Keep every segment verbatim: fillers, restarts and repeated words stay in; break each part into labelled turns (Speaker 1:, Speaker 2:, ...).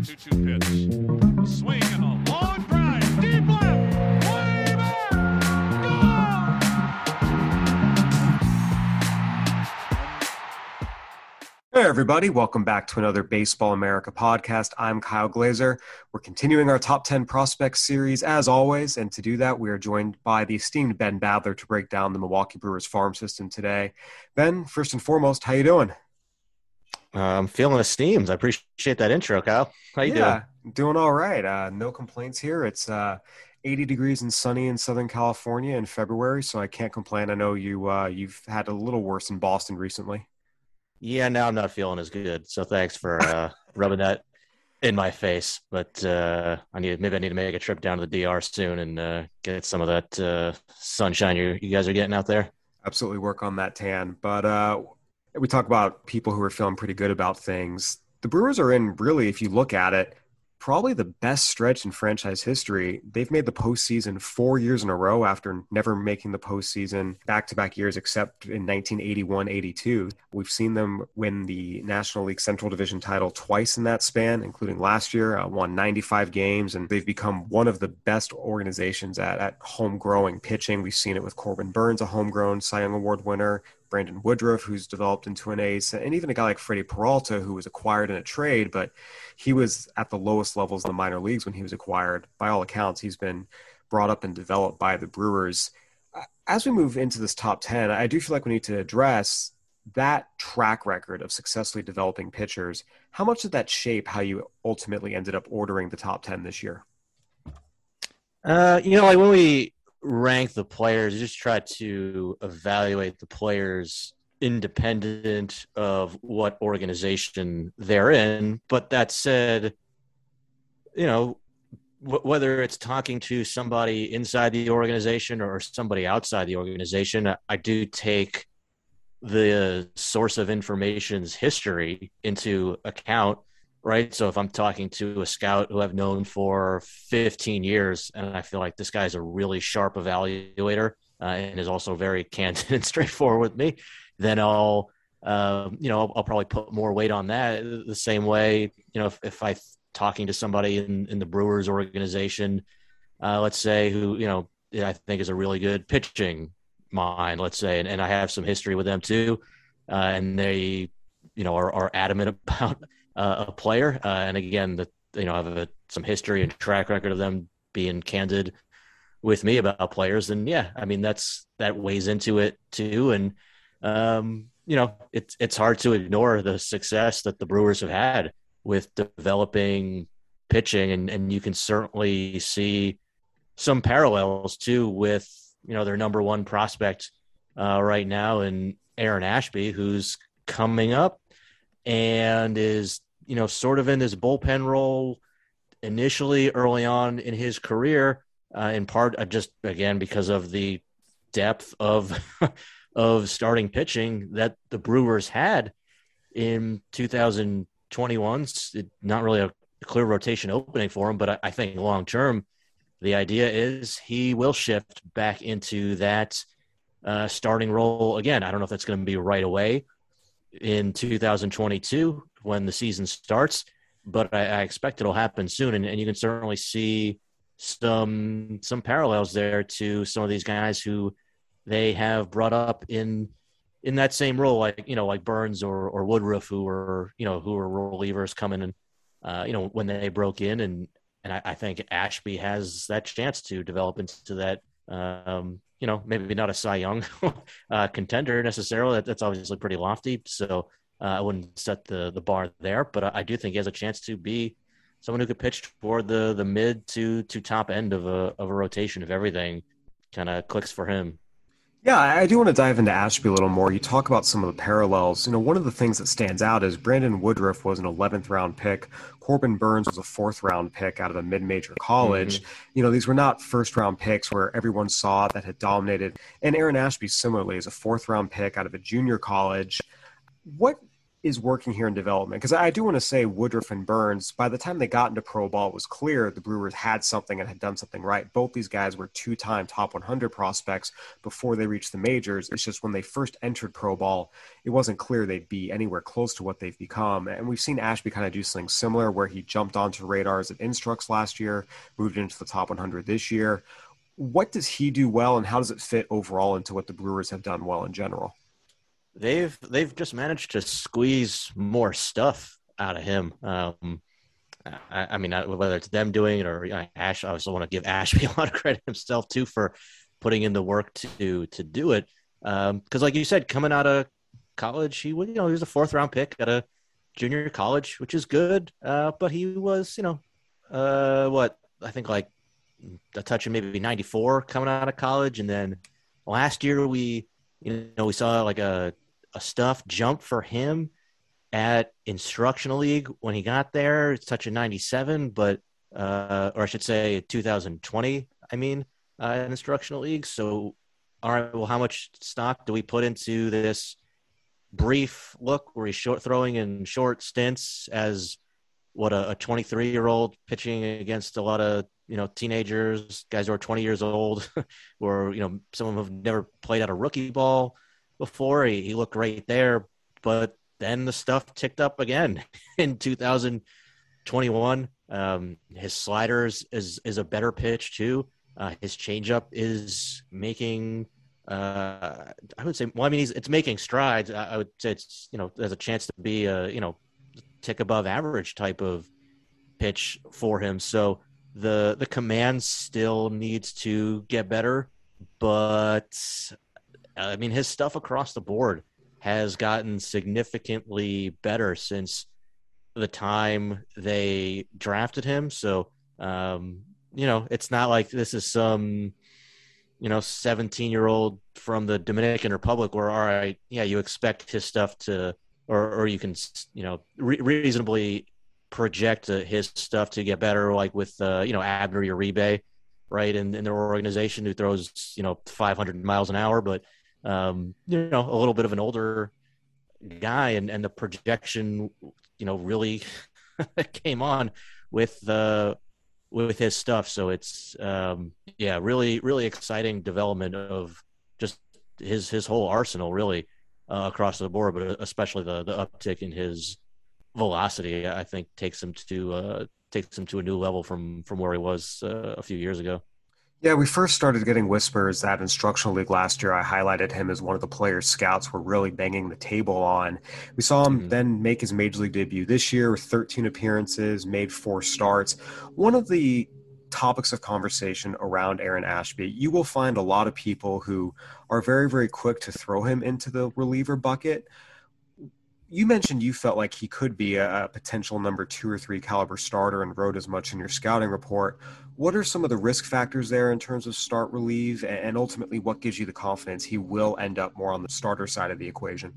Speaker 1: two two pitch. A swing and a long drive. Deep left. Way back.
Speaker 2: Hey everybody, welcome back to another Baseball America podcast. I'm Kyle Glazer. We're continuing our top ten prospects series as always, and to do that we are joined by the esteemed Ben Badler to break down the Milwaukee Brewers farm system today. Ben, first and foremost, how you doing?
Speaker 3: Uh, I'm feeling esteemed. I appreciate that intro, Kyle. How you
Speaker 2: yeah,
Speaker 3: doing?
Speaker 2: Doing all right. Uh, no complaints here. It's uh, eighty degrees and sunny in Southern California in February, so I can't complain. I know you, uh, you've had a little worse in Boston recently.
Speaker 3: Yeah, now I'm not feeling as good. So thanks for uh, rubbing that in my face. But uh, I need maybe I need to make a trip down to the D R soon and uh, get some of that uh, sunshine you you guys are getting out there.
Speaker 2: Absolutely work on that tan. But uh, we talk about people who are feeling pretty good about things. The Brewers are in, really, if you look at it, probably the best stretch in franchise history. They've made the postseason four years in a row after never making the postseason back-to-back years except in nineteen eighty-one eighty-two. We've seen them win the National League Central Division title twice in that span, including last year, uh, won ninety-five games, and they've become one of the best organizations at, at home-growing pitching. We've seen it with Corbin Burns, a homegrown Cy Young Award winner, Brandon Woodruff, who's developed into an ace, and even a guy like Freddie Peralta, who was acquired in a trade, but he was at the lowest levels in the minor leagues when he was acquired. By all accounts, he's been brought up and developed by the Brewers. As we move into this top ten, I do feel like we need to address that track record of successfully developing pitchers. How much did that shape how you ultimately ended up ordering the top ten this year?
Speaker 3: Uh, you know, like when we rank the players, you just try to evaluate the players independent of what organization they're in. But that said, you know, w- whether it's talking to somebody inside the organization or somebody outside the organization, I, I do take the source of information's history into account, right? So if I'm talking to a scout who I've known for fifteen years, and I feel like this guy's a really sharp evaluator uh, and is also very candid and straightforward with me, then I'll, uh, you know, I'll, I'll probably put more weight on that. The same way, you know, if, if I'm talking to somebody in, in the Brewers organization, uh, let's say, who, you know, I think is a really good pitching mind, let's say, and, and I have some history with them too, uh, and they, you know, are, are adamant about uh, a player, uh, and again, the, you know, I have a, some history and track record of them being candid with me about players, and yeah, I mean, that's, that weighs into it too, and Um, you know, it's it's hard to ignore the success that the Brewers have had with developing pitching, and, and you can certainly see some parallels too with, you know, their number one prospect uh, right now in Aaron Ashby, who's coming up and is, you know, sort of in this bullpen role initially early on in his career, uh, in part uh, just again because of the depth of of starting pitching that the Brewers had in two thousand twenty-one. It, not really a clear rotation opening for him, but I, I think long-term, the idea is he will shift back into that uh, starting role again. I don't know if that's going to be right away in two thousand twenty-two when the season starts, but I, I expect it'll happen soon. And, and you can certainly see some, some parallels there to some of these guys who they have brought up in in that same role, like, you know, like Burns or or Woodruff, who were, you know, who were relievers coming in, uh, you know, when they broke in. And and I, I think Ashby has that chance to develop into that, um, you know, maybe not a Cy Young uh, contender necessarily. That, that's obviously pretty lofty. So uh, I wouldn't set the, the bar there. But I, I do think he has a chance to be someone who could pitch toward the the mid to to top end of a of a rotation if everything kind of clicks for him.
Speaker 2: Yeah, I do want to dive into Ashby a little more. You talk about some of the parallels. You know, one of the things that stands out is Brandon Woodruff was an eleventh round pick. Corbin Burns was a fourth round pick out of a mid-major college. Mm-hmm. You know, these were not first round picks where everyone saw that had dominated. And Aaron Ashby similarly is a fourth round pick out of a junior college. What is working here in development? Because I do want to say Woodruff and Burns, by the time they got into pro ball, it was clear the Brewers had something and had done something right. Both these guys were two-time top one hundred prospects before they reached the majors. It's just when they first entered pro ball, it wasn't clear they'd be anywhere close to what they've become. And we've seen Ashby kind of do something similar where he jumped onto radars at Instructs last year, moved into the top one hundred this year. What does he do well, and how does it fit overall into what the Brewers have done well in general?
Speaker 3: They've they've just managed to squeeze more stuff out of him. Um, I, I mean, whether it's them doing it or you know, Ash, I also want to give Ashby a lot of credit himself too for putting in the work to to do it. Because, um, like you said, coming out of college, he was you know he was a fourth round pick at a junior college, which is good. Uh, but he was you know uh, what I think like. a touch of maybe ninety-four coming out of college. And then last year we, you know, we saw like a, a stuff jump for him at Instructional League when he got there. It's touch of ninety-seven, but, uh, or I should say two thousand twenty, I mean, uh, in Instructional League. So, all right, well, how much stock do we put into this brief look where he's short throwing in short stints as what a twenty-three year old pitching against a lot of, you know, teenagers, guys who are twenty years old, or, you know, some of them have never played out a rookie ball before. He, he looked right there, but then the stuff ticked up again in two thousand twenty-one. Um, his sliders is, is a better pitch too. Uh, his changeup is making, uh, I would say, well, I mean, he's, it's making strides. I, I would say it's, you know, there's a chance to be a, you know, tick above average type of pitch for him. So, The the command still needs to get better, but I mean his stuff across the board has gotten significantly better since the time they drafted him. So um, you know, it's not like this is some you know seventeen year old from the Dominican Republic where all right, yeah, you expect his stuff to, or or you can you know re- reasonably. project uh, his stuff to get better, like with uh, you know Abner Uribe, right, in, in their organization, who throws you know five hundred miles an hour, but um, you know a little bit of an older guy, and, and the projection, you know, really came on with uh, with his stuff. So it's um, yeah, really really exciting development of just his his whole arsenal, really uh, across the board, but especially the the uptick in his velocity, I think, takes him to uh, takes him to a new level from from where he was uh, a few years ago.
Speaker 2: Yeah, we first started getting whispers at Instructional League last year. I highlighted him as one of the players scouts were really banging the table on. We saw him mm-hmm. then make his major league debut this year with thirteen appearances, made four starts. One of the topics of conversation around Aaron Ashby, you will find a lot of people who are very, very quick to throw him into the reliever bucket. You mentioned you felt like he could be a, a potential number two or three caliber starter and wrote as much in your scouting report. What are some of the risk factors there in terms of start relief, and ultimately what gives you the confidence he will end up more on the starter side of the equation?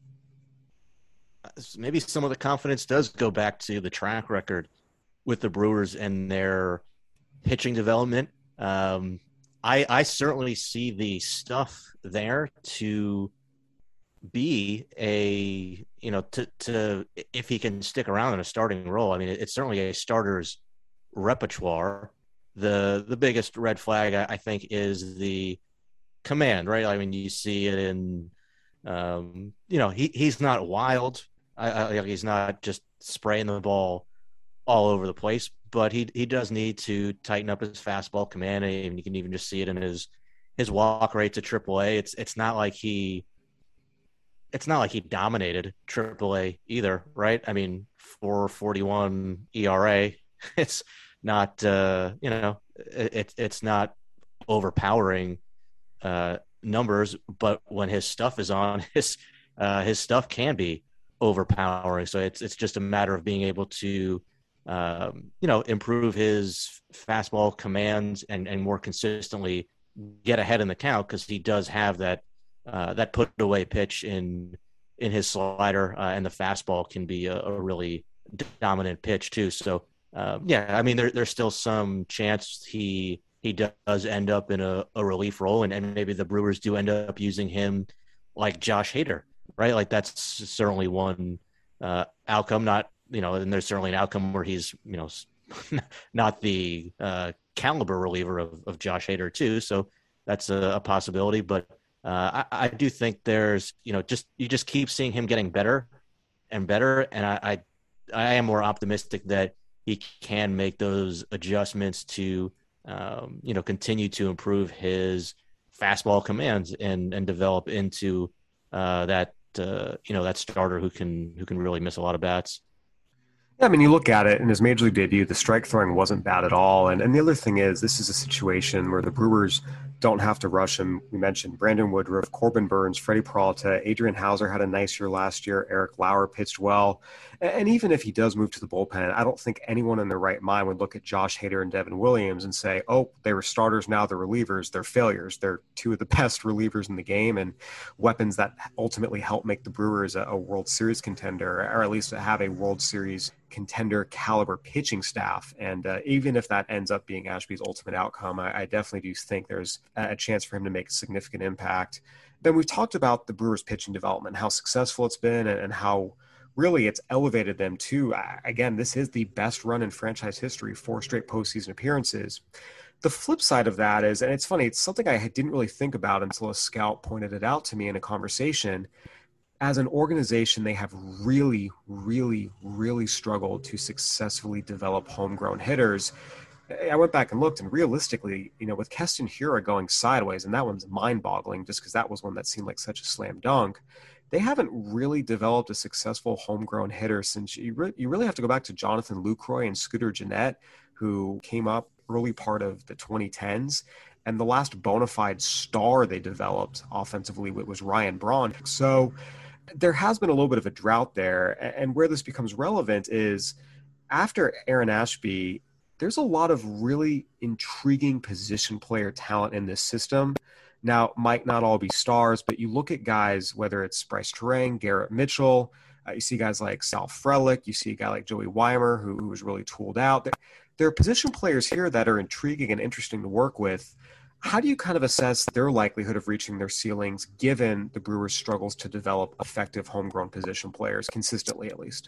Speaker 3: Maybe some of the confidence does go back to the track record with the Brewers and their pitching development. Um, I, I certainly see the stuff there to be a, you know, to, to, if he can stick around in a starting role. I mean, it, it's certainly a starter's repertoire. The, the biggest red flag, I, I think, is the command, right? I mean, you see it in, um, you know, he, he's not wild. I, I, he's not just spraying the ball all over the place, but he, he does need to tighten up his fastball command. And you can even just see it in his, his walk rate to triple A. It's, it's not like he, It's not like he dominated triple A either, right? I mean, four forty-one E R A. It's not, uh, you know, it, it's not overpowering uh, numbers, but when his stuff is on, his uh, his stuff can be overpowering. So it's it's just a matter of being able to, um, you know, improve his fastball commands and and more consistently get ahead in the count, because he does have that. Uh, that put away pitch in in his slider, uh, and the fastball can be a, a really dominant pitch too. So uh, yeah, I mean there, there's still some chance he he does end up in a, a relief role, and, and maybe the Brewers do end up using him like Josh Hader, right? Like that's certainly one uh, outcome. Not, you know, and there's certainly an outcome where he's, you know, not the uh, caliber reliever of, of Josh Hader too. So that's a, a possibility. But uh, I, I do think there's, you know, just you just keep seeing him getting better and better, and I, I I am more optimistic that he can make those adjustments to, um, you know, continue to improve his fastball commands and and develop into uh, that uh, you know that starter who can who can really miss a lot of bats.
Speaker 2: Yeah, I mean, you look at it in his major league debut, the strike throwing wasn't bad at all. And and the other thing is, this is a situation where the Brewers don't have to rush him. We mentioned Brandon Woodruff, Corbin Burns, Freddie Peralta, Adrian Hauser had a nice year last year. Eric Lauer pitched well. And even if he does move to the bullpen, I don't think anyone in their right mind would look at Josh Hader and Devin Williams and say, oh, they were starters, now they're relievers. They're failures. They're two of the best relievers in the game and weapons that ultimately help make the Brewers a, a World Series contender, or at least have a World Series contender caliber pitching staff. And uh, even if that ends up being Ashby's ultimate outcome, I, I definitely do think there's a chance for him to make a significant impact. Then we've talked about the Brewers pitching development, how successful it's been and, and how really it's elevated them to, again, this is the best run in franchise history, four straight postseason appearances. The flip side of that is, and it's funny, it's something I didn't really think about until a scout pointed it out to me in a conversation. As an organization, they have really, really, really struggled to successfully develop homegrown hitters. I went back and looked, and realistically, you know, with Keston Hiura going sideways, and that one's mind-boggling just because that was one that seemed like such a slam dunk, they haven't really developed a successful homegrown hitter since you, re- you really have to go back to Jonathan Lucroy and Scooter Gennett, who came up early part of the twenty tens. And the last bona fide star they developed offensively was Ryan Braun. So there has been a little bit of a drought there. And where this becomes relevant is after Aaron Ashby, there's a lot of really intriguing position player talent in this system. Now, might not all be stars, but you look at guys, whether it's Bryce Terang, Garrett Mitchell, uh, you see guys like Sal Frelick, you see a guy like Joey Weimer, who, who was really tooled out. There, there are position players here that are intriguing and interesting to work with. How do you kind of assess their likelihood of reaching their ceilings, given the Brewers' struggles to develop effective homegrown position players consistently, at least?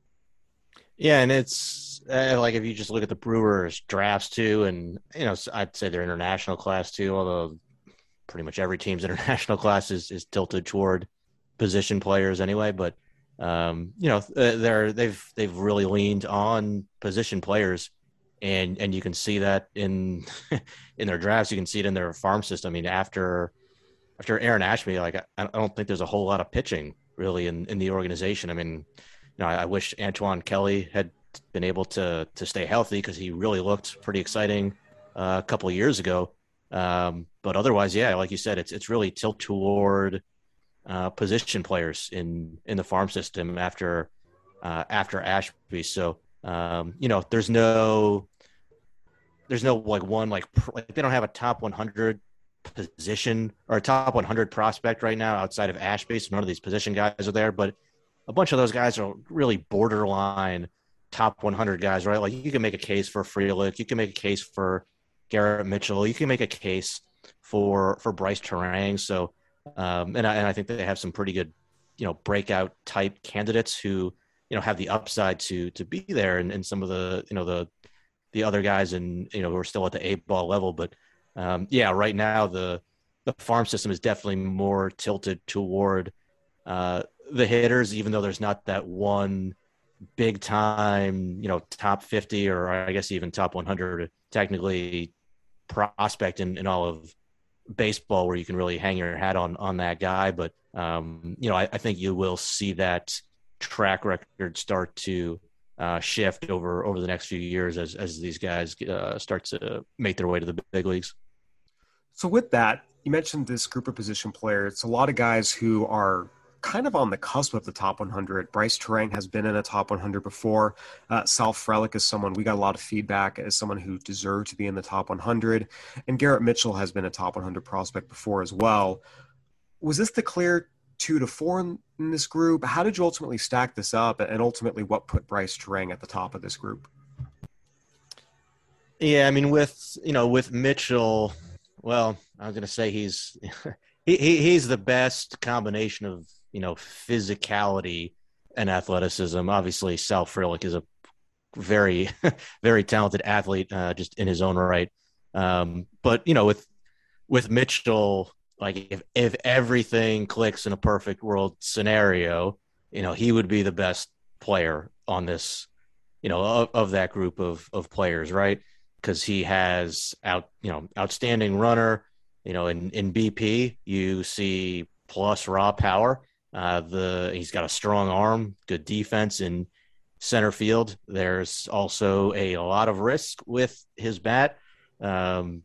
Speaker 3: Yeah, and it's uh, like if you just look at the Brewers drafts too, and you know, I'd say their international class too, although pretty much every team's international class is, is tilted toward position players anyway. But um, you know, they're they've they've really leaned on position players, and and you can see that in in their drafts. You can see it in their farm system. I mean, after after Aaron Ashby, like I, I don't think there's a whole lot of pitching really in, in the organization. I mean, you know, I, I wish Antoine Kelly had been able to to stay healthy because he really looked pretty exciting uh, a couple of years ago. Um, but otherwise, yeah, like you said, it's it's really tilt toward uh, position players in in the farm system after uh, after Ashby. So um, you know, there's no there's no like one like, pr- like they don't have a top one hundred position or a top one hundred prospect right now outside of Ashby. So none of these position guys are there, but a bunch of those guys are really borderline top one hundred guys, right? Like you can make a case for Frelick, you can make a case for Garrett Mitchell, you can make a case for for Bryce Terang. So, um, and I and I think that they have some pretty good, you know, breakout type candidates who, you know, have the upside to to be there, and, and some of the, you know, the the other guys, and you know, who are still at the eight ball level. But um, yeah, right now the the farm system is definitely more tilted toward uh, the hitters, even though there's not that one big time, you know, top fifty or I guess even top one hundred technically prospect in, in all of baseball where you can really hang your hat on on that guy. But um, you know, I, I think you will see that track record start to uh, shift over over the next few years as as these guys uh, start to make their way to the big leagues.
Speaker 2: So with that, you mentioned this group of position players. It's a lot of guys who are kind of on the cusp of the top one hundred. Bryce Terang has been in a top one hundred before. Uh, Sal Frelick is someone we got a lot of feedback as someone who deserved to be in the top one hundred. And Garrett Mitchell has been a top one hundred prospect before as well. Was this the clear two to four in, in this group? How did you ultimately stack this up? And ultimately, what put Bryce Terang at the top of this group?
Speaker 3: Yeah, I mean, with, you know, with Mitchell, well, I was going to say he's he, he he's the best combination of, you know, physicality and athleticism. Obviously, Sal Frelick is a very, very talented athlete, uh, just in his own right. Um, but you know, with with Mitchell, like if if everything clicks in a perfect world scenario, you know, he would be the best player on this, you know, of, of that group of of players, right? Because he has out, you know, outstanding runner. You know, in in B P, you see plus raw power. Uh, the he's got a strong arm, good defense in center field. There's also a, a lot of risk with his bat. Um,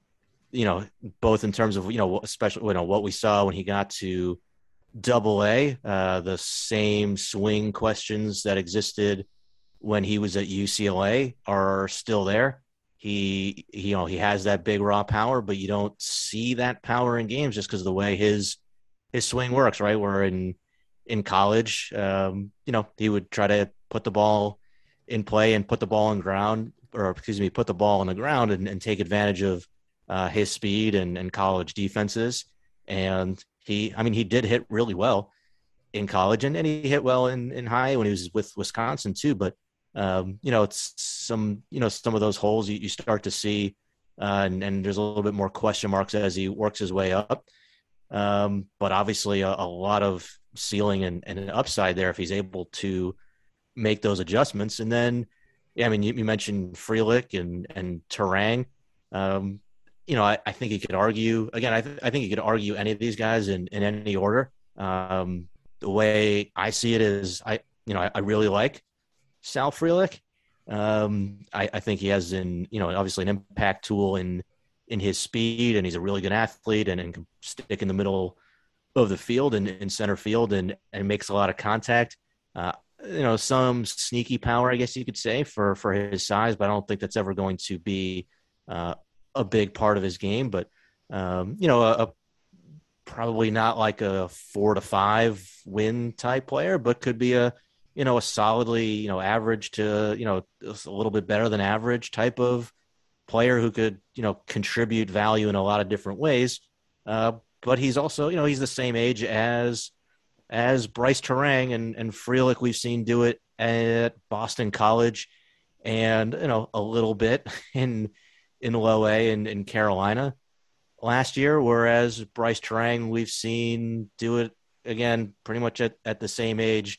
Speaker 3: you know, both in terms of, you know, especially, you know, what we saw when he got to double A, uh, the same swing questions that existed when he was at U C L A are still there. He, you know, he has that big raw power, but you don't see that power in games just because of the way his, his swing works, right? Where in, in college, um, you know, he would try to put the ball in play and put the ball on ground, or excuse me, put the ball on the ground and, and take advantage of uh, his speed and, and college defenses. And he, I mean, he did hit really well in college, and, and he hit well in, in high when he was with Wisconsin too. But, um, you know, it's some, you know, some of those holes you, you start to see, uh, and, and there's a little bit more question marks as he works his way up. Um, but obviously a, a lot of ceiling and, and an upside there if he's able to make those adjustments. And then, yeah, I mean, you, you mentioned Frelick and, and Turang. Um, you know, I, I think you could argue, again, I, th- I think you could argue any of these guys in, in any order. Um, the way I see it is, I, you know, I, I really like Sal Frelick. Um, I, I think he has an, you know, obviously an impact tool in, in his speed, and he's a really good athlete and, and can stick in the middle of the field and in center field and, and makes a lot of contact. Uh, you know, some sneaky power, I guess you could say, for, for his size, but I don't think that's ever going to be uh, a big part of his game. But, um, you know, a, a probably not like a four to five win type player, but could be a, you know, a solidly, you know, average to, you know, a little bit better than average type of player who could, you know, contribute value in a lot of different ways. Uh, but he's also, you know, he's the same age as as Bryce Turang and, and Frelick. We've seen do it at Boston College and, you know, a little bit in in low A and in Carolina last year, whereas Bryce Turang we've seen do it again pretty much at, at the same age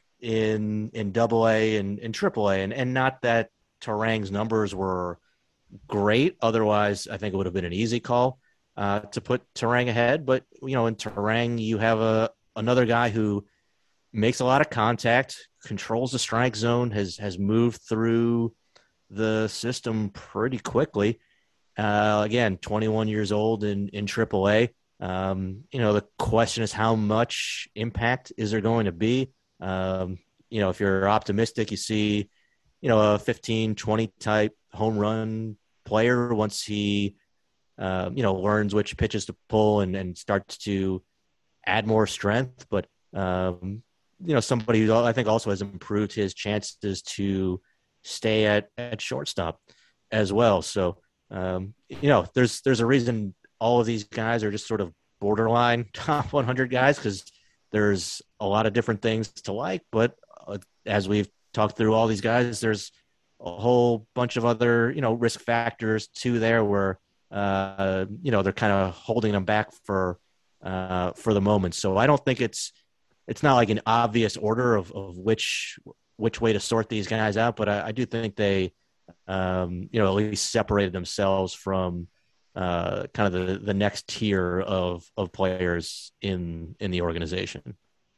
Speaker 3: in in double A and in triple A. And, and not that Turang's numbers were great. Otherwise, I think it would have been an easy call uh, to put Turang ahead. But, you know, in Turang, you have a another guy who makes a lot of contact, controls the strike zone, has has moved through the system pretty quickly. Uh, again, twenty-one years old in, in triple A. Um, you know, the question is how much impact is there going to be? Um, you know, if you're optimistic, you see, you know, a fifteen, twenty type home run player once he, uh, you know, learns which pitches to pull and, and starts to add more strength. But, um, you know, somebody who I think also has improved his chances to stay at, at shortstop as well. So, um, you know, there's there's a reason all of these guys are just sort of borderline top one hundred guys, because there's a lot of different things to like. But uh, as we've talked through all these guys, there's a whole bunch of other, you know, risk factors too there where, uh, you know, they're kind of holding them back for uh, for the moment. So I don't think it's it's not like an obvious order of, of which which way to sort these guys out, but I, I do think they, um, you know, at least separated themselves from uh, kind of the, the next tier of of players in in the organization.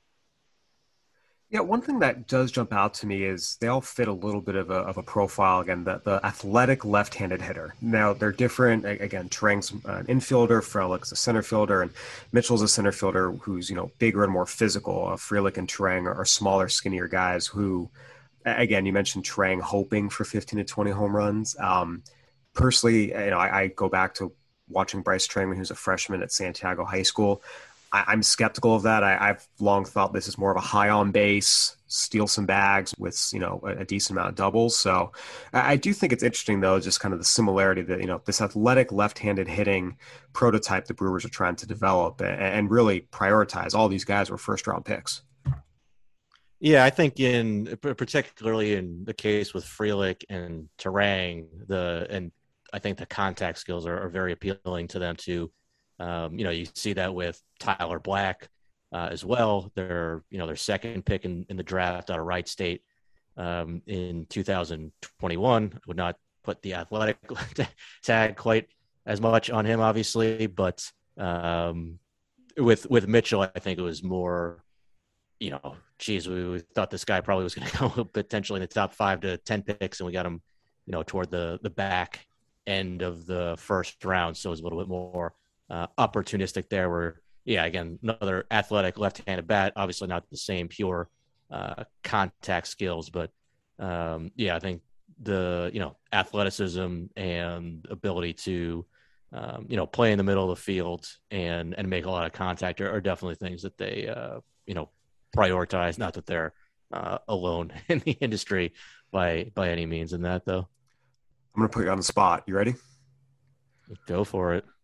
Speaker 2: Yeah, one thing that does jump out to me is they all fit a little bit of a, of a profile. Again, the, the athletic left-handed hitter. Now, they're different. Again, Turang's an infielder, Frelick's a center fielder, and Mitchell's a center fielder who's, you know, bigger and more physical. Uh, Frelick and Turang are, are smaller, skinnier guys who, again, you mentioned Turang hoping for fifteen to twenty home runs. Um, personally, you know, I, I go back to watching Bryce Turang when he was a freshman at Santiago High School. I'm skeptical of that. I, I've long thought this is more of a high on base, steal some bags with, you know, a, a decent amount of doubles. So I, I do think it's interesting, though, just kind of the similarity that, you know, this athletic left-handed hitting prototype the Brewers are trying to develop and, and really prioritize. All these guys were first-round picks.
Speaker 3: Yeah, I think in particularly in the case with Frelick and Terang, the and I think the contact skills are, are very appealing to them too. Um, you know, you see that with Tyler Black uh, as well. They're you know their second pick in, in the draft out of Wright State um, in two thousand twenty-one. I would not put the athletic tag quite as much on him, obviously, but um, with with Mitchell, I think it was more, you know, geez, we, we thought this guy probably was going to go potentially in the top five to ten picks, and we got him, you know, toward the the back end of the first round, so it was a little bit more uh, opportunistic there. Where, yeah, again, another athletic left-handed bat, obviously not the same pure uh, contact skills, but um, yeah, I think the you know athleticism and ability to um, you know play in the middle of the field and and make a lot of contact are, are definitely things that they uh, you know prioritize. Not that they're uh, alone in the industry by by any means in that, though.
Speaker 2: I'm going to put you on the spot. You ready?
Speaker 3: Go for it.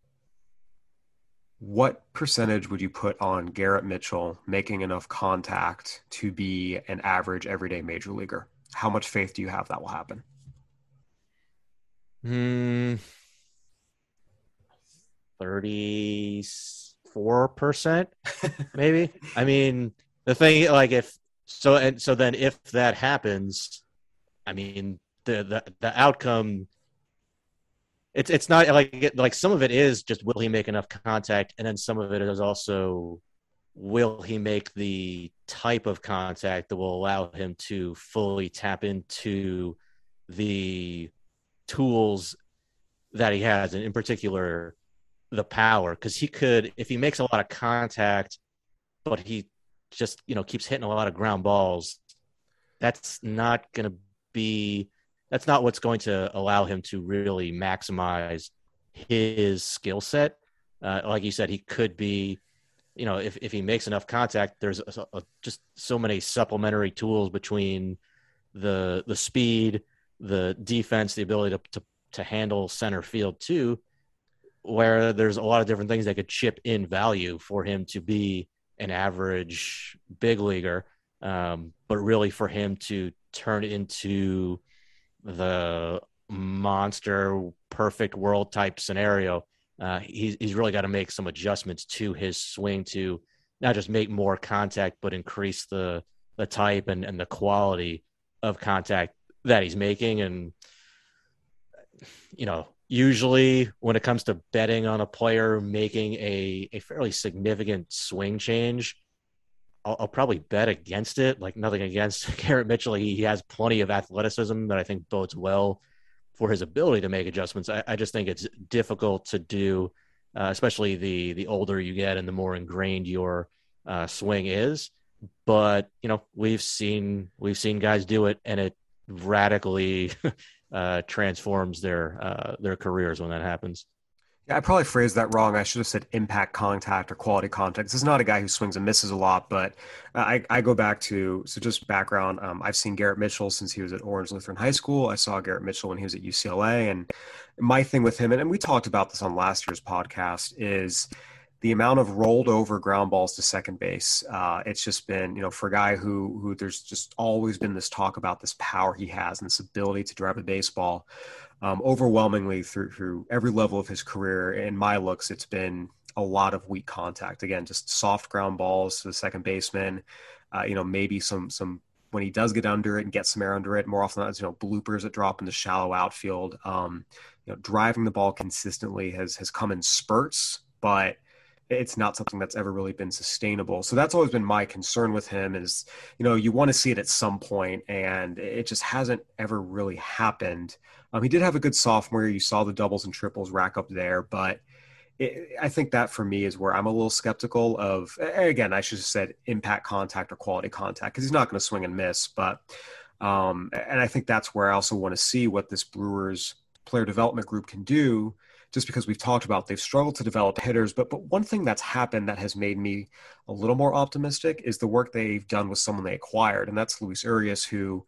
Speaker 2: What percentage would you put on Garrett Mitchell making enough contact to be an average everyday major leaguer? How much faith do you have that will happen?
Speaker 3: Hmm. thirty-four percent, maybe. I mean, the thing, like, if so, and so then if that happens, I mean, the the, the outcome, it's it's not like it, like some of it is just will he make enough contact, and then some of it is also will he make the type of contact that will allow him to fully tap into the tools that he has, and in particular the power, because he could, if he makes a lot of contact but he just you know keeps hitting a lot of ground balls, that's not going to be that's not what's going to allow him to really maximize his skill set. Uh, like you said, he could be, you know, if, if he makes enough contact, there's a, a, just so many supplementary tools between the the speed, the defense, the ability to, to, to handle center field too, where there's a lot of different things that could chip in value for him to be an average big leaguer. Um, but really for him to turn into the monster perfect world type scenario, uh, he's, he's really got to make some adjustments to his swing to not just make more contact, but increase the the type and, and the quality of contact that he's making. And, you know, usually when it comes to betting on a player making a, a fairly significant swing change, I'll, I'll probably bet against it. Like, nothing against Garrett Mitchell. He, he has plenty of athleticism that I think bodes well for his ability to make adjustments. I, I just think it's difficult to do, uh, especially the the older you get and the more ingrained your uh, swing is. But, you know, we've seen we've seen guys do it, and it radically uh, transforms their uh, their careers when that happens.
Speaker 2: Yeah, I probably phrased that wrong. I should have said impact contact or quality contact. This is not a guy who swings and misses a lot, but I, I go back to, so just background, um, I've seen Garrett Mitchell since he was at Orange Lutheran High School. I saw Garrett Mitchell when he was at U C L A. And my thing with him, and, and we talked about this on last year's podcast, is the amount of rolled over ground balls to second base. Uh, it's just been, you know, for a guy who, who there's just always been this talk about this power he has and this ability to drive a baseball. Um, overwhelmingly through through every level of his career, in my looks, it's been a lot of weak contact. Again, just soft ground balls to the second baseman. Uh, you know, maybe some some when he does get under it and get some air under it. More often than not, you know, bloopers that drop in the shallow outfield. Um, you know, driving the ball consistently has has come in spurts, but it's not something that's ever really been sustainable. So that's always been my concern with him is, you know, you want to see it at some point, and it just hasn't ever really happened. Um, he did have a good sophomore year. You saw the doubles and triples rack up there, but it, I think that for me is where I'm a little skeptical of, again, I should have said impact contact or quality contact, because he's not going to swing and miss. But, um, and I think that's where I also want to see what this Brewers player development group can do, just because we've talked about they've struggled to develop hitters. But but one thing that's happened that has made me a little more optimistic is the work they've done with someone they acquired, and that's Luis Urias, who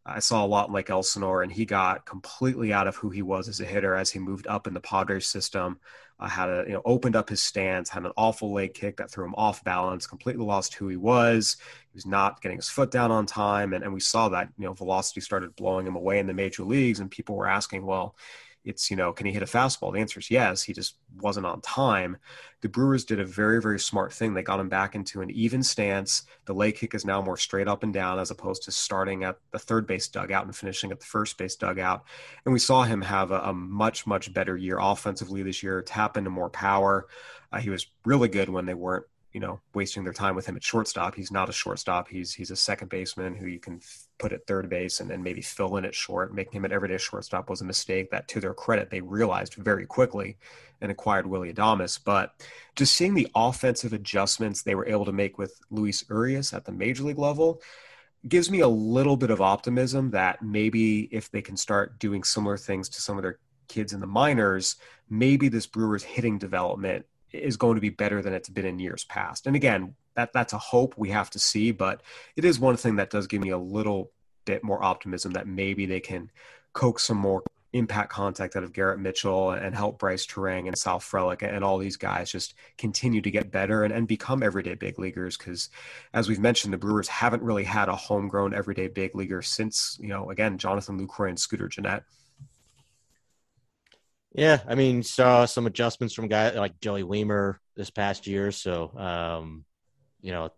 Speaker 2: I saw a lot like Elsinore, and he got completely out of who he was as a hitter as he moved up in the Padres system. Uh, had a you know opened up his stance, had an awful leg kick that threw him off balance, completely lost who he was. He was not getting his foot down on time, and, and we saw that you know velocity started blowing him away in the major leagues, and people were asking, well, it's, you know, can he hit a fastball? The answer is yes. He just wasn't on time. The Brewers did a very, very smart thing. They got him back into an even stance. The leg kick is now more straight up and down as opposed to starting at the third base dugout and finishing at the first base dugout. And we saw him have a, a much, much better year offensively this year, tap into more power. Uh, he was really good when they weren't, you know, wasting their time with him at shortstop. He's not a shortstop. He's he's a second baseman who you can put at third base and then maybe fill in at short. Making him an everyday shortstop was a mistake that, to their credit, they realized very quickly and acquired Willy Adames. But just seeing the offensive adjustments they were able to make with Luis Urias at the major league level gives me a little bit of optimism that maybe if they can start doing similar things to some of their kids in the minors, maybe this Brewers hitting development is going to be better than it's been in years past. And again, that that's a hope we have to see, but it is one thing that does give me a little bit more optimism that maybe they can coax some more impact contact out of Garrett Mitchell and help Bryce Terang and Sal Frelick and all these guys just continue to get better and, and become everyday big leaguers. Because as we've mentioned, the Brewers haven't really had a homegrown everyday big leaguer since, you know, again, Jonathan Lucroy and Scooter Gennett.
Speaker 3: Yeah, I mean, saw some adjustments from guys like Joey Weimer this past year. So, um, you know,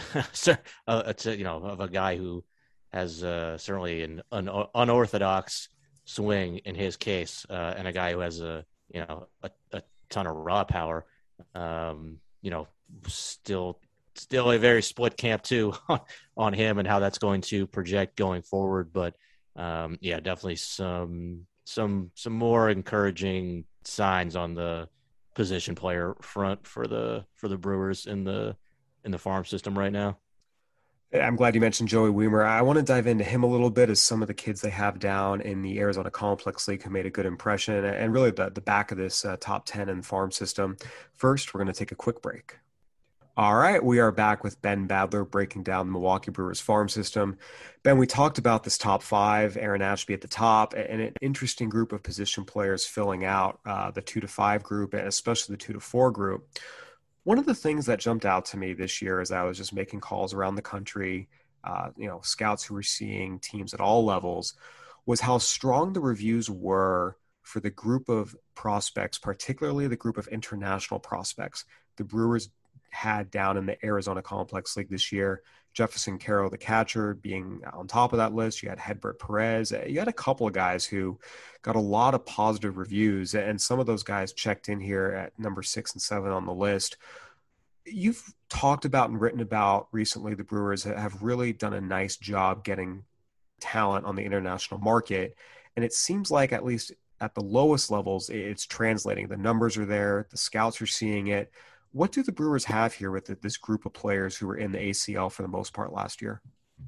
Speaker 3: uh, it's a, you know, of a guy who has uh, certainly an, an unorthodox swing in his case, uh, and a guy who has a you know a, a ton of raw power. Um, you know, still still a very split camp too on, on him and how that's going to project going forward. But um, yeah, definitely some. some some more encouraging signs on the position player front for the for the Brewers in the in the farm system right now.
Speaker 2: I'm glad you mentioned Joey Weimer. I want to dive into him a little bit as some of the kids they have down in the Arizona Complex League who made a good impression and really the, the back of this uh, top ten in the farm system. First, we're going to take a quick break. All right, we are back with Ben Badler breaking down the Milwaukee Brewers farm system. Ben, we talked about this top five, Aaron Ashby at the top, and an interesting group of position players filling out uh, the two to five group, and especially the two to four group. One of the things that jumped out to me this year as I was just making calls around the country, uh, you know, scouts who were seeing teams at all levels, was how strong the reviews were for the group of prospects, particularly the group of international prospects. The Brewers had down in the Arizona Complex League this year. Jefferson Carroll, the catcher, being on top of that list. You had Hedbert Perez. You had a couple of guys who got a lot of positive reviews, and some of those guys checked in here at number six and seven on the list. You've talked about and written about recently the Brewers have really done a nice job getting talent on the international market, and it seems like at least at the lowest levels, it's translating. The numbers are there. The scouts are seeing it. What do the Brewers have here with this group of players who were in the A C L for the most part last year?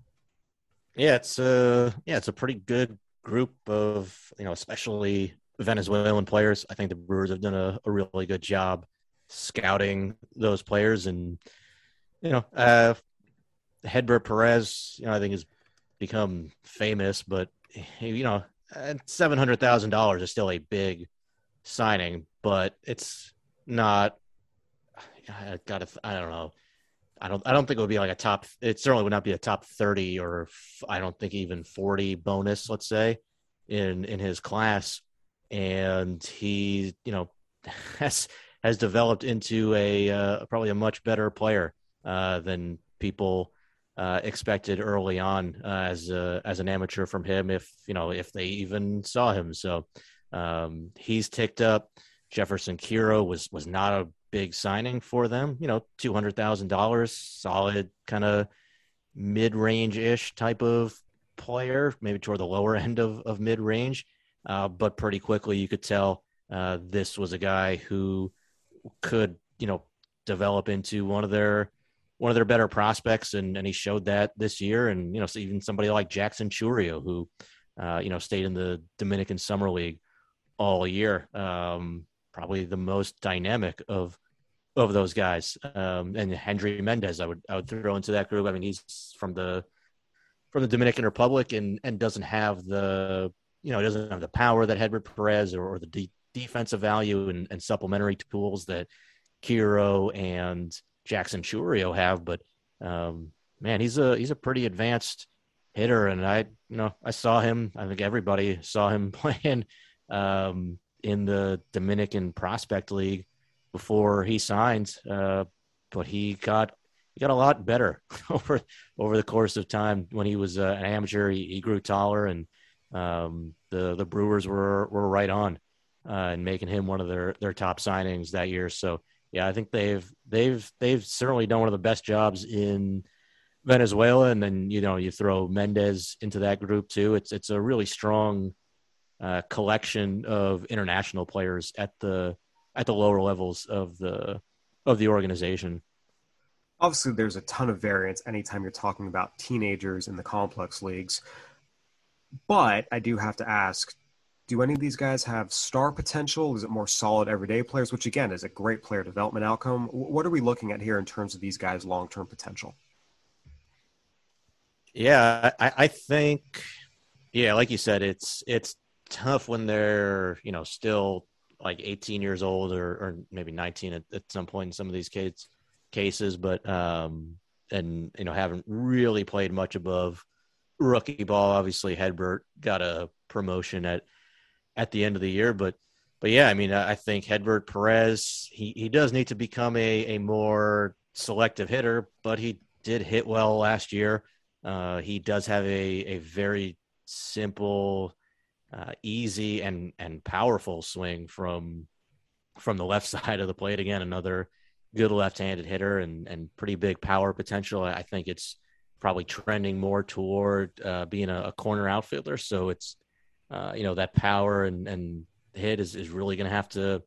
Speaker 3: Yeah, it's a yeah, it's a pretty good group of you know, especially Venezuelan players. I think the Brewers have done a, a really good job scouting those players, and you know, uh, Hedbert Perez, you know, I think has become famous, but you know, seven hundred thousand dollars is still a big signing, but it's not. I got to. I don't know. I don't. I don't think it would be like a top. It certainly would not be a top thirty, or I don't think even forty bonus. Let's say in in his class, and he, you know, has has developed into a uh, probably a much better player uh, than people uh, expected early on uh, as a, as an amateur from him. If you know, if they even saw him, so um, he's ticked up. Jefferson Kiro was was not a big signing for them, you know, two hundred thousand dollars, solid kind of mid-range-ish type of player, maybe toward the lower end of, of mid-range. Uh, but pretty quickly you could tell uh, this was a guy who could, you know, develop into one of their one of their better prospects, and, and he showed that this year. And, you know, so even somebody like Jackson Churio, who, uh, you know, stayed in the Dominican Summer League all year, um, probably the most dynamic of of those guys. Um, and Hendry Mendez, I would I would throw into that group. I mean, he's from the from the Dominican Republic and and doesn't have the you know doesn't have the power that Hedbert Perez or, or the de- defensive value and, and supplementary tools that Kiro and Jackson Chourio have. But um, man, he's a he's a pretty advanced hitter, and I you know I saw him. I think everybody saw him playing um, in the Dominican Prospect League before he signed. Uh, but he got he got a lot better over over the course of time. When he was uh, an amateur, he, he grew taller, and um, the the Brewers were were right on uh, and making him one of their their top signings that year. So yeah, I think they've they've they've certainly done one of the best jobs in Venezuela, and then you know you throw Mendez into that group too. It's it's a really strong uh, collection of international players at the at the lower levels of the of the organization.
Speaker 2: Obviously, there's a ton of variance anytime you're talking about teenagers in the complex leagues. But I do have to ask, do any of these guys have star potential? Is it more solid everyday players, which again is a great player development outcome? What are we looking at here in terms of these guys' long-term potential?
Speaker 3: Yeah, I, I think, yeah, like you said, it's it's tough when they're you know still like eighteen years old or, or maybe nineteen at, at some point in some of these kids cases, but um, and you know haven't really played much above rookie ball. Obviously, Hedbert got a promotion at at the end of the year, but but yeah, I mean, I think Hedbert Perez he he does need to become a a more selective hitter, but he did hit well last year. Uh, he does have a a very simple, uh, easy and and powerful swing from from the left side of the plate. Again, another good left-handed hitter and and pretty big power potential. I think it's probably trending more toward uh, being a, a corner outfielder. So it's uh, you know that power and and hit is is really going to have to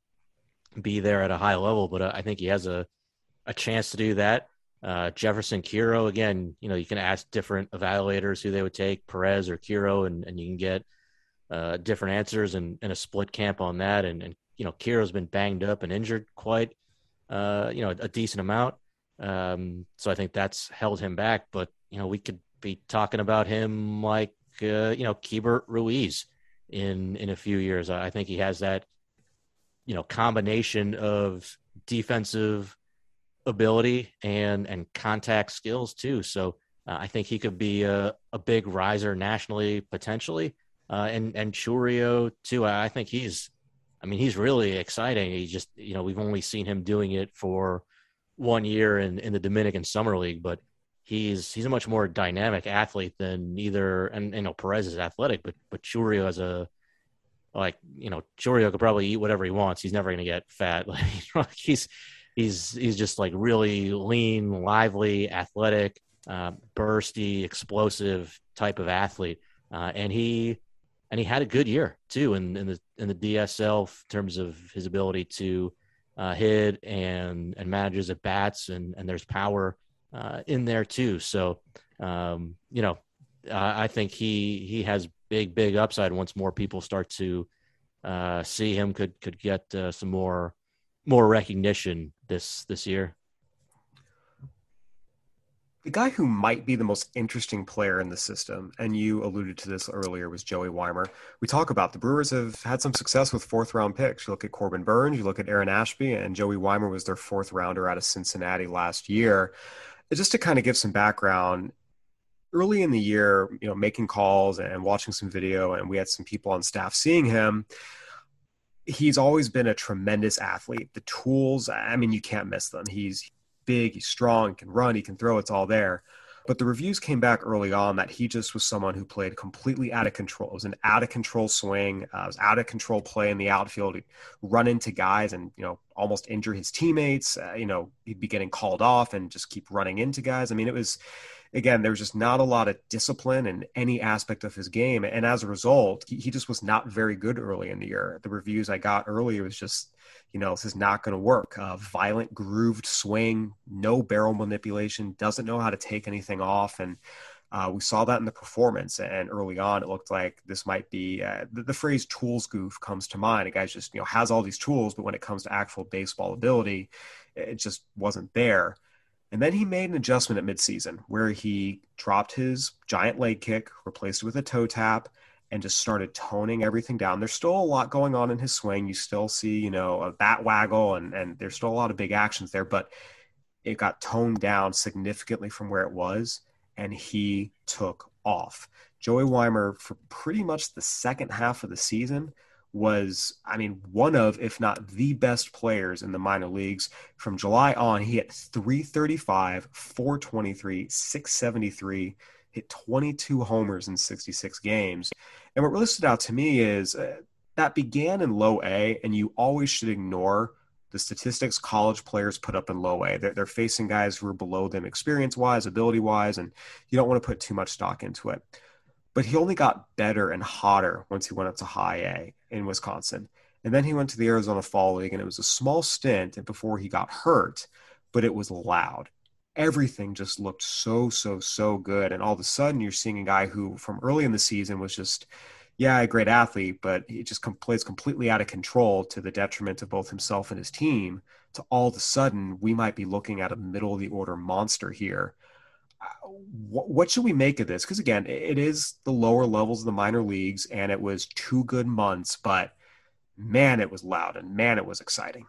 Speaker 3: be there at a high level. But I think he has a a chance to do that. Uh, Jefferson Kiro, again, you know, you can ask different evaluators who they would take, Perez or Kiro, and, and you can get uh, different answers and, and a split camp on that. And, and, you know, Kiro's been banged up and injured quite, uh, you know, a decent amount. Um, so I think that's held him back. But, you know, we could be talking about him like, uh, you know, Keibert Ruiz in, in a few years. I think he has that, you know, combination of defensive ability and and contact skills too. So uh, I think he could be a, a big riser nationally potentially. Uh, and and Chourio too. I think he's, I mean, he's really exciting. He just, you know, we've only seen him doing it for one year in, in the Dominican Summer League, but he's he's a much more dynamic athlete than either. And you know, Perez is athletic, but but Chourio has a like you know Chourio could probably eat whatever he wants. He's never going to get fat. Like he's He's he's just like really lean, lively, athletic, uh, bursty, explosive type of athlete, uh, and he and he had a good year too in, in the in the D S L in terms of his ability to uh, hit and and manages at bats and and there's power uh, in there too. So um, you know, I think he he has big big upside once more people start to uh, see him. Could could get uh, some more. more recognition this this year.
Speaker 2: The guy who might be the most interesting player in the system, and you alluded to this earlier, was Joey Weimer. We talk about the Brewers have had some success with fourth round picks. You look at Corbin Burns, you look at Aaron Ashby, and Joey Weimer was their fourth rounder out of Cincinnati last year. Just to kind of give some background, early in the year, you know, making calls and watching some video, and we had some people on staff seeing him. He's always been a tremendous athlete. The tools, I mean, you can't miss them. He's big, he's strong, he can run, he can throw, it's all there. But the reviews came back early on that he just was someone who played completely out of control. It was an out of control swing. Uh, it was out of control play in the outfield. He'd run into guys and, you know, almost injure his teammates. Uh, you know, he'd be getting called off and just keep running into guys. I mean, it was, again, there was just not a lot of discipline in any aspect of his game. And as a result, he, he just was not very good early in the year. The reviews I got earlier was just, you know, this is not going to work. Uh, violent, grooved swing, no barrel manipulation, doesn't know how to take anything off. And uh, we saw that in the performance. And early on, it looked like this might be uh, the, the phrase tools goof comes to mind. A guy just, you know, has all these tools, but when it comes to actual baseball ability, it just wasn't there. And then he made an adjustment at midseason where he dropped his giant leg kick, replaced it with a toe tap, and just started toning everything down. There's still a lot going on in his swing. You still see, you know, a bat waggle, and, and there's still a lot of big actions there, but it got toned down significantly from where it was, and he took off. Joey Wiemer, for pretty much the second half of the season, was, I mean, one of, if not the best players in the minor leagues. From July on, he hit three thirty-five, four twenty-three, six seventy-three, hit twenty-two homers in sixty-six games. And what really stood out to me is uh, that began in low A, and you always should ignore the statistics college players put up in low A. They're, they're facing guys who are below them experience-wise, ability-wise, and you don't want to put too much stock into it. But he only got better and hotter once he went up to high A in Wisconsin. And then he went to the Arizona Fall League, and it was a small stint before he got hurt, but it was loud. Everything just looked so, so, so good. And all of a sudden you're seeing a guy who from early in the season was just, yeah, a great athlete, but he just com- plays completely out of control to the detriment of both himself and his team, to all of a sudden we might be looking at a middle of the order monster here. What, what should we make of this? Because again, it is the lower levels of the minor leagues, and it was two good months, but man, it was loud, and man, it was exciting.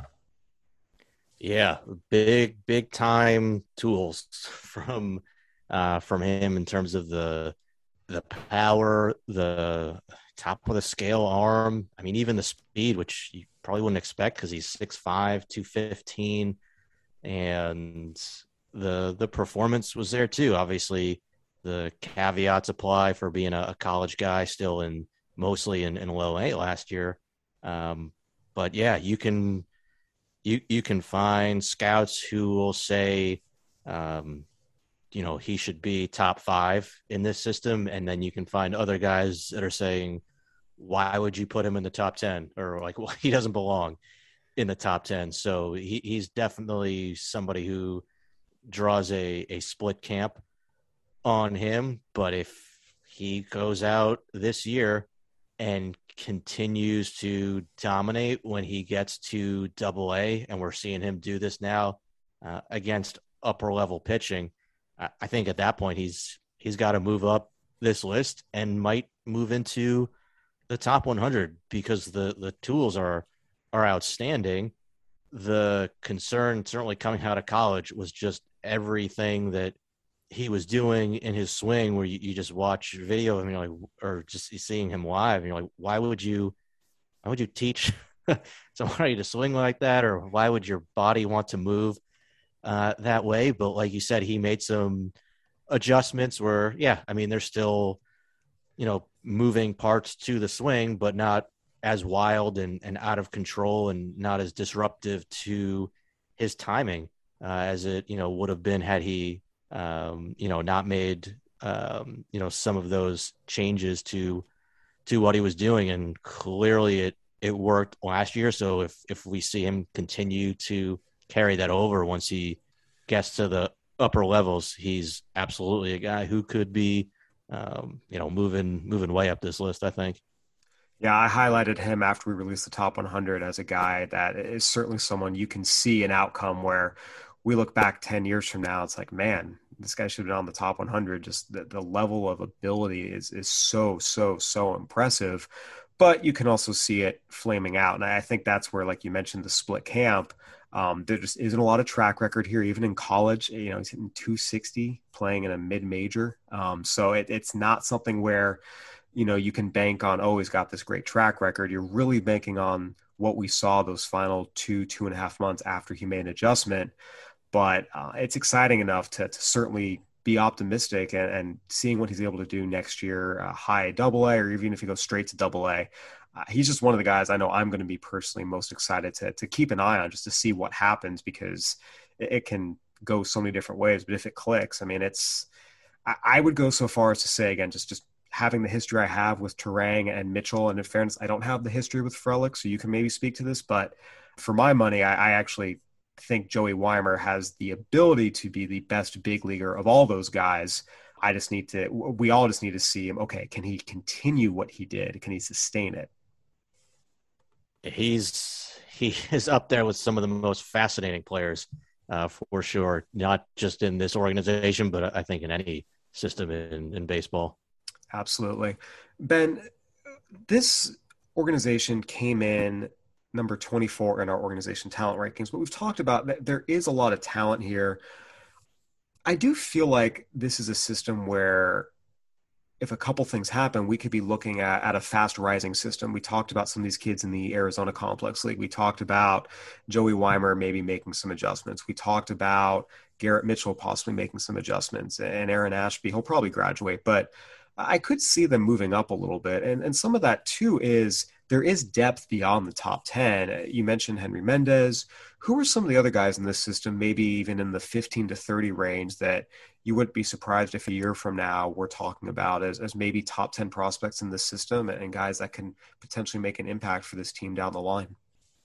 Speaker 3: Yeah, big, big time tools from uh, from him in terms of the the power, the top of the scale arm. I mean, even the speed, which you probably wouldn't expect because he's six five, two fifteen, and the the performance was there too. Obviously, the caveats apply for being a, a college guy still in mostly in, in low A last year. Um, but yeah, you can you you can find scouts who will say, um, you know, he should be top five in this system, and then you can find other guys that are saying, why would you put him in the top ten, or like, well, he doesn't belong in the top ten. So he, he's definitely somebody who draws a, a split camp on him. But if he goes out this year and continues to dominate when he gets to double A, and we're seeing him do this now uh, against upper level pitching, I, I think at that point he's he's got to move up this list and might move into the top one hundred because the the tools are are outstanding. The concern certainly coming out of college was just everything that he was doing in his swing, where you, you just watch video of him, you're like, or just seeing him live, and you're like, why would you, why would you teach somebody to swing like that, or why would your body want to move uh, that way? But like you said, he made some adjustments where, yeah, I mean, there's still, you know, moving parts to the swing, but not as wild and, and out of control, and not as disruptive to his timing uh, as it, you know, would have been had he, um, you know, not made, um, you know, some of those changes to, to what he was doing. And clearly it, it worked last year. So if, if we see him continue to carry that over once he gets to the upper levels, he's absolutely a guy who could be, um, you know, moving, moving way up this list, I think.
Speaker 2: Yeah, I highlighted him after we released the top one hundred as a guy that is certainly someone you can see an outcome where we look back ten years from now, it's like, man, this guy should have been on the top one hundred. Just the, the level of ability is is so, so, so impressive. But you can also see it flaming out. And I think that's where, like you mentioned, the split camp, um, there just isn't a lot of track record here. Even in college, you know, he's hitting two sixty playing in a mid-major. Um, so it, it's not something where, you know, you can bank on, oh, he's got this great track record. You're really banking on what we saw those final two, two and a half months after he made an adjustment. But uh, it's exciting enough to, to certainly be optimistic, and, and seeing what he's able to do next year, uh, high double A, or even if he goes straight to double A. Uh, he's just one of the guys I know I'm going to be personally most excited to, to keep an eye on, just to see what happens, because it, it can go so many different ways. But if it clicks, I mean, it's, I, I would go so far as to say, again, just, just having the history I have with Turang and Mitchell, and in fairness, I don't have the history with Frelick, so you can maybe speak to this, but for my money, I, I actually think Joey Wiemer has the ability to be the best big leaguer of all those guys. I just need to, we all just need to see him. Okay, can he continue what he did? Can he sustain it?
Speaker 3: He's, he is up there with some of the most fascinating players uh, for sure, not just in this organization, but I think in any system in, in baseball.
Speaker 2: Absolutely. Ben, this organization came in number twenty-four in our organization talent rankings, but we've talked about that there is a lot of talent here. I do feel like this is a system where if a couple things happen, we could be looking at, at a fast rising system. We talked about some of these kids in the Arizona Complex League. We talked about Joey Weimer maybe making some adjustments. We talked about Garrett Mitchell possibly making some adjustments, and Aaron Ashby, he'll probably graduate, but I could see them moving up a little bit. And, and some of that too is there is depth beyond the top ten. You mentioned Henry Mendez. Who are some of the other guys in this system, maybe even in the fifteen to thirty range, that you wouldn't be surprised if a year from now we're talking about as, as maybe top ten prospects in this system and guys that can potentially make an impact for this team down the line?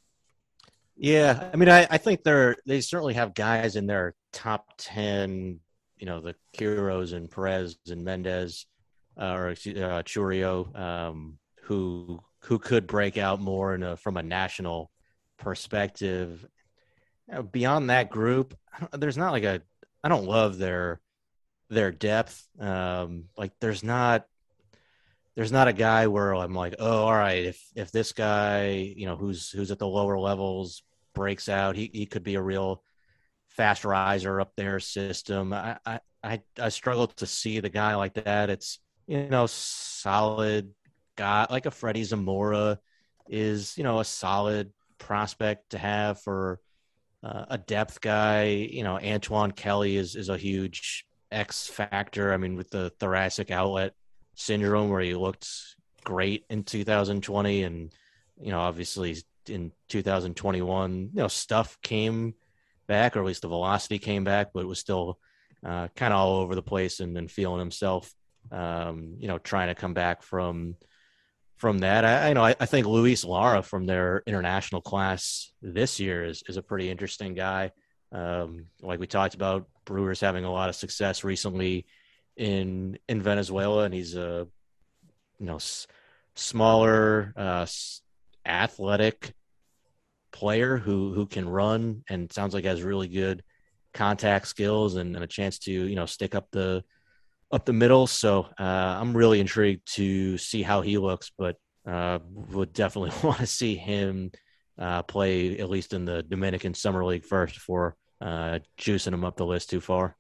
Speaker 3: Yeah, I mean, I, I think they're they certainly have guys in their top ten, you know, the Quiros and Perez and Mendez, uh, or uh, Churio, um, who who could break out more in a, from a national perspective. You know, beyond that group, there's not like a I don't love their their depth. Um, like there's not there's not a guy where I'm like, oh, all right, if if this guy, you know, who's who's at the lower levels breaks out, he he could be a real fast riser up their system. I I I, I struggle to see the guy like that. It's, you know, solid guy like a Freddie Zamora is, you know, a solid prospect to have for uh, a depth guy. You know, Antoine Kelly is is a huge X factor. I mean, with the thoracic outlet syndrome, where he looked great in two thousand twenty, and you know, obviously in two thousand twenty-one, you know, stuff came back, or at least the velocity came back, but it was still uh, kind of all over the place and, and feeling himself, um, you know, trying to come back from from that. I, I know I, I think Luis Lara from their international class this year is is a pretty interesting guy. Um, like we talked about, Brewers having a lot of success recently in in Venezuela, and he's a you know s- smaller, uh, s- athletic player who who can run and sounds like has really good contact skills and, and a chance to you know stick up the up the middle. So uh, I'm really intrigued to see how he looks, but uh, would definitely want to see him uh, play at least in the Dominican Summer League first before uh, juicing him up the list too far.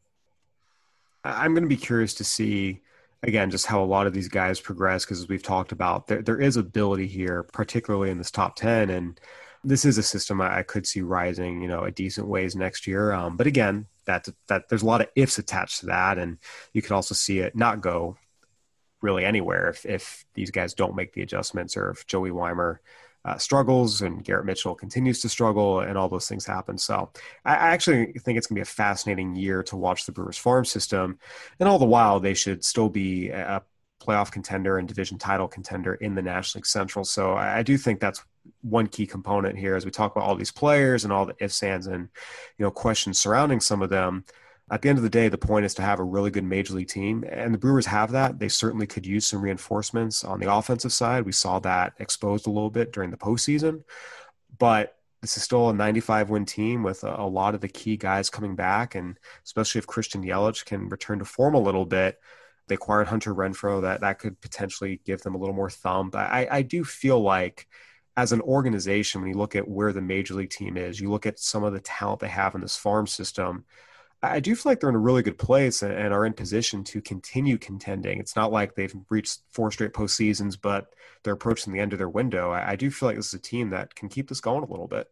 Speaker 2: I'm going to be curious to see, again, just how a lot of these guys progress, because as we've talked about, there, there is ability here, particularly in this top ten. And this is a system I, I could see rising, you know, a decent ways next year. Um, but again, that, that there's a lot of ifs attached to that. And you could also see it not go really anywhere if, if these guys don't make the adjustments, or if Joey Weimer uh, struggles and Garrett Mitchell continues to struggle and all those things happen. So I, I actually think it's going to be a fascinating year to watch the Brewers farm system. And all the while, they should still be a playoff contender and division title contender in the National League Central. So I, I do think that's one key component here as we talk about all these players and all the ifs, ands, and, you know, questions surrounding some of them. At the end of the day, the point is to have a really good major league team, and the Brewers have that. They certainly could use some reinforcements on the offensive side. We saw that exposed a little bit during the postseason, but this is still a ninety-five win team with a, a lot of the key guys coming back, and especially if Christian Yelich can return to form a little bit. They acquired Hunter Renfroe. That that could potentially give them a little more thump. I, I do feel like as an organization, when you look at where the major league team is, you look at some of the talent they have in this farm system, I do feel like they're in a really good place and are in position to continue contending. It's not like they've reached four straight postseasons, but they're approaching the end of their window. I do feel like this is a team that can keep this going a little bit.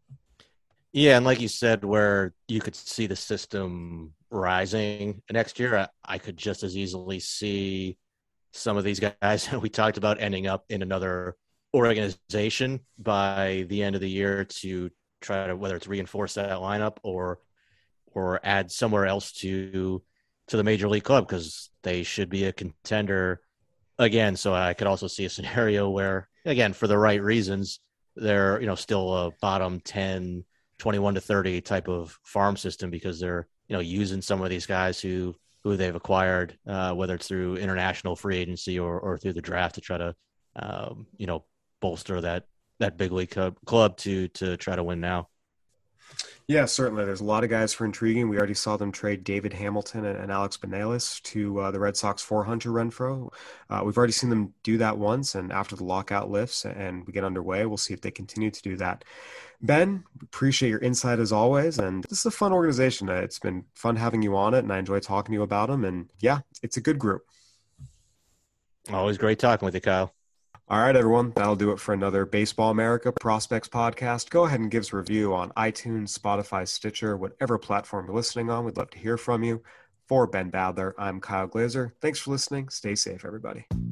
Speaker 3: Yeah, and like you said, where you could see the system rising next year, I, I could just as easily see some of these guys we talked about ending up in another organization by the end of the year to try to, whether it's reinforce that lineup or or add somewhere else to to the major league club, because they should be a contender again. So I could also see a scenario where, again, for the right reasons, they're, you know, still a bottom ten, twenty-one to thirty type of farm system, because they're, you know, using some of these guys who who they've acquired, uh, whether it's through international free agency or, or through the draft, to try to, um, you know, bolster that that big league club, club to to try to win now.
Speaker 2: Yeah, certainly. There's a lot of guys for intriguing. We already saw them trade David Hamilton and, and Alex Benelis to uh, the Red Sox for Hunter Renfroe. Uh, we've already seen them do that once, and after the lockout lifts and we get underway, we'll see if they continue to do that. Ben, appreciate your insight as always, and this is a fun organization. Uh, It's been fun having you on it, and I enjoy talking to you about them. And yeah, it's a good group.
Speaker 3: Always great talking with you, Kyle.
Speaker 2: All right, everyone. That'll do it for another Baseball America Prospects podcast. Go ahead and give us a review on iTunes, Spotify, Stitcher, whatever platform you're listening on. We'd love to hear from you. For Ben Badler, I'm Kyle Glazer. Thanks for listening. Stay safe, everybody.